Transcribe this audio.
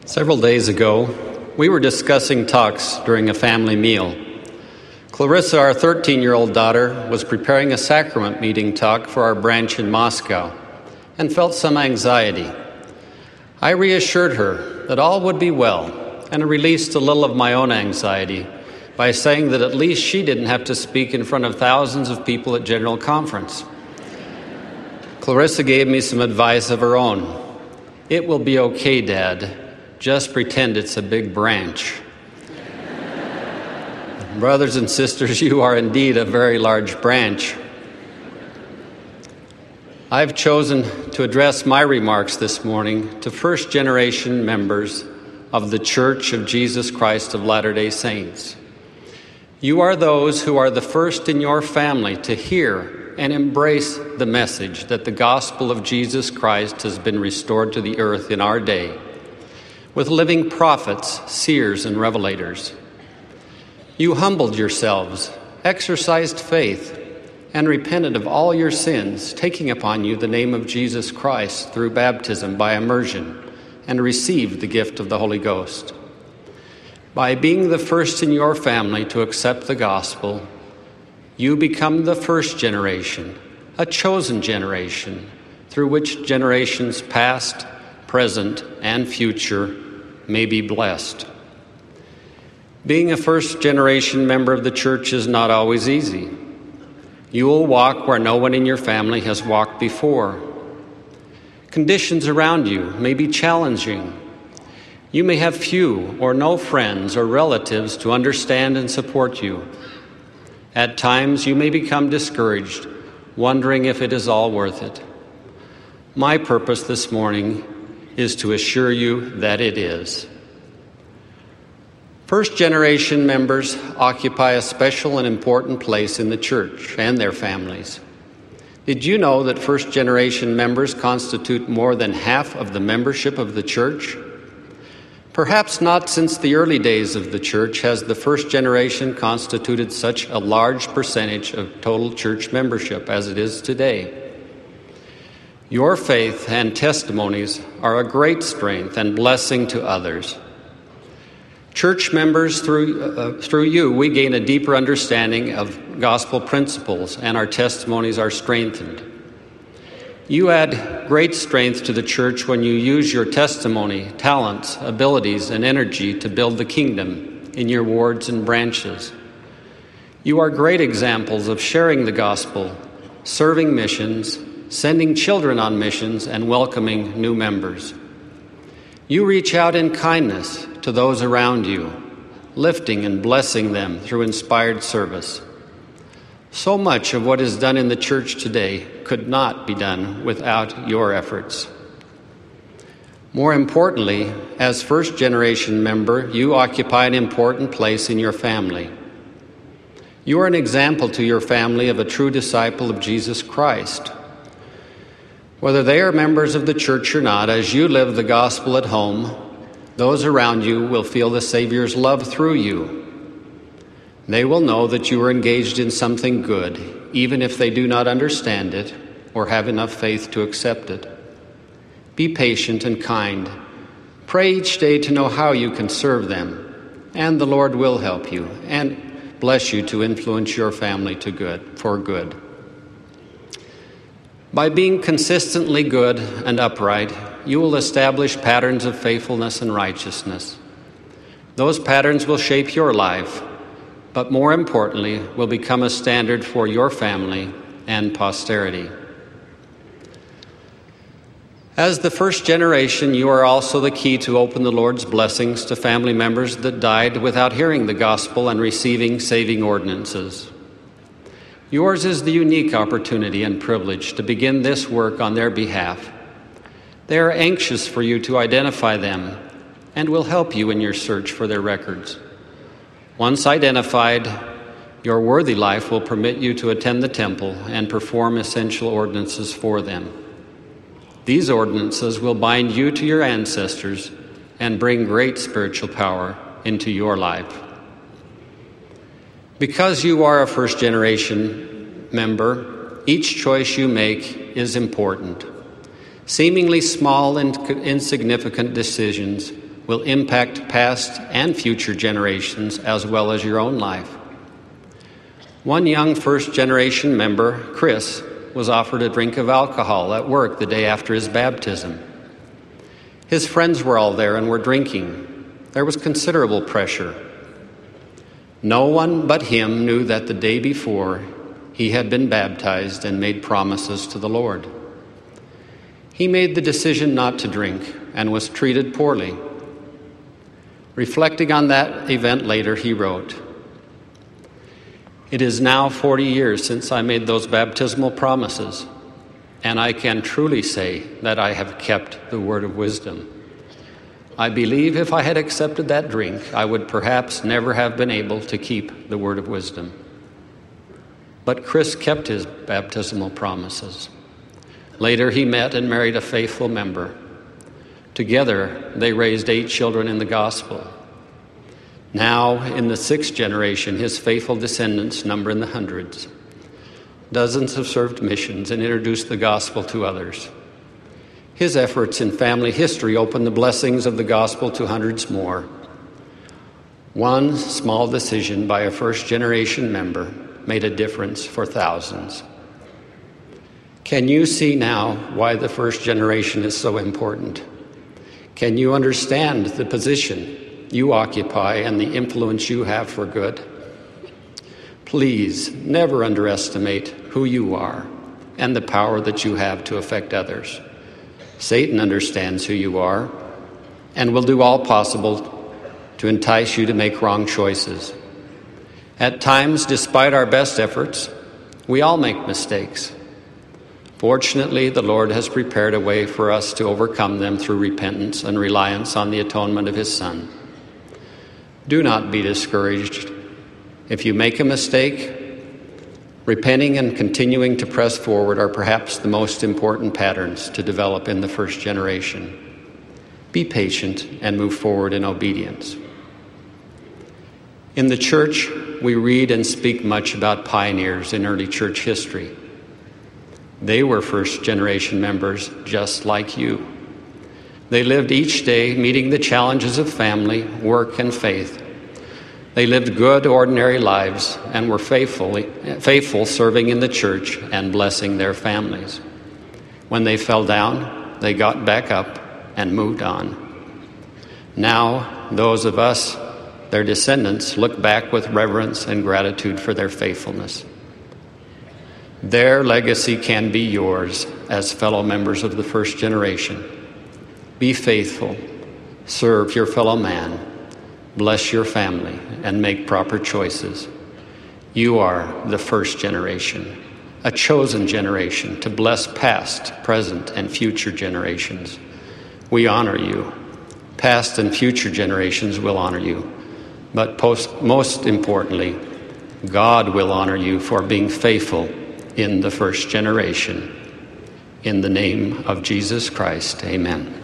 Several days ago, we were discussing talks during a family meal. Clarissa, our 13-year-old daughter, was preparing a sacrament meeting talk for our branch in Moscow and felt some anxiety. I reassured her that all would be well and released a little of my own anxiety by saying that at least she didn't have to speak in front of thousands of people at General Conference. Clarissa gave me some advice of her own. "It will be okay, Dad. Just pretend it's a big branch." Brothers and sisters, you are indeed a very large branch. I've chosen to address my remarks this morning to first-generation members of the Church of Jesus Christ of Latter-day Saints. You are those who are the first in your family to hear and embrace the message that the gospel of Jesus Christ has been restored to the earth in our day, with living prophets, seers, and revelators. You humbled yourselves, exercised faith, and repented of all your sins, taking upon you the name of Jesus Christ through baptism by immersion, and received the gift of the Holy Ghost. By being the first in your family to accept the gospel, you become the first generation, a chosen generation, through which generations past, present, and future may be blessed. Being a first-generation member of the church is not always easy. You will walk where no one in your family has walked before. Conditions around you may be challenging. You may have few or no friends or relatives to understand and support you. At times, you may become discouraged, wondering if it is all worth it. My purpose this morning is to assure you that it is. First-generation members occupy a special and important place in the church and their families. Did you know that first-generation members constitute more than half of the membership of the church? Perhaps not since the early days of the church has the first generation constituted such a large percentage of total church membership as it is today. Your faith and testimonies are a great strength and blessing to others. Church members, through you, we gain a deeper understanding of gospel principles, and our testimonies are strengthened. You add great strength to the church when you use your testimony, talents, abilities, and energy to build the kingdom in your wards and branches. You are great examples of sharing the gospel, serving missions, sending children on missions, and welcoming new members. You reach out in kindness to those around you, lifting and blessing them through inspired service. So much of what is done in the church today could not be done without your efforts. More importantly, as first-generation member, you occupy an important place in your family. You are an example to your family of a true disciple of Jesus Christ. Whether they are members of the church or not, as you live the gospel at home, those around you will feel the Savior's love through you. They will know that you are engaged in something good, even if they do not understand it or have enough faith to accept it. Be patient and kind. Pray each day to know how you can serve them, and the Lord will help you and bless you to influence your family for good. By being consistently good and upright, you will establish patterns of faithfulness and righteousness. Those patterns will shape your life, but more importantly, will become a standard for your family and posterity. As the first generation, you are also the key to open the Lord's blessings to family members that died without hearing the gospel and receiving saving ordinances. Yours is the unique opportunity and privilege to begin this work on their behalf. They are anxious for you to identify them and will help you in your search for their records. Once identified, your worthy life will permit you to attend the temple and perform essential ordinances for them. These ordinances will bind you to your ancestors and bring great spiritual power into your life. Because you are a first-generation member, each choice you make is important. Seemingly small and insignificant decisions will impact past and future generations as well as your own life. One young first-generation member, Chris, was offered a drink of alcohol at work the day after his baptism. His friends were all there and were drinking. There was considerable pressure. No one but him knew that the day before he had been baptized and made promises to the Lord. He made the decision not to drink and was treated poorly. Reflecting on that event later, he wrote, "It is now 40 years since I made those baptismal promises, and I can truly say that I have kept the word of wisdom. I believe if I had accepted that drink, I would perhaps never have been able to keep the word of wisdom." But Chris kept his baptismal promises. Later, he met and married a faithful member. Together, they raised 8 children in the gospel. Now, in the 6th generation, his faithful descendants number in the hundreds. Dozens have served missions and introduced the gospel to others. His efforts in family history opened the blessings of the gospel to hundreds more. One small decision by a first-generation member made a difference for thousands. Can you see now why the first generation is so important? Can you understand the position you occupy and the influence you have for good? Please never underestimate who you are and the power that you have to affect others. Satan understands who you are and will do all possible to entice you to make wrong choices. At times, despite our best efforts, we all make mistakes. Fortunately, the Lord has prepared a way for us to overcome them through repentance and reliance on the atonement of His Son. Do not be discouraged. If you make a mistake, repenting and continuing to press forward are perhaps the most important patterns to develop in the first generation. Be patient and move forward in obedience. In the church, we read and speak much about pioneers in early church history. They were first-generation members just like you. They lived each day meeting the challenges of family, work, and faith. They lived good, ordinary lives and were faithful serving in the church and blessing their families. When they fell down, they got back up and moved on. Now, those of us, their descendants, look back with reverence and gratitude for their faithfulness. Their legacy can be yours as fellow members of the first generation. Be faithful, serve your fellow man, bless your family, and make proper choices. You are the first generation, a chosen generation to bless past, present, and future generations. We honor you. Past and future generations will honor you. But most importantly, God will honor you for being faithful in the first generation. In the name of Jesus Christ, amen.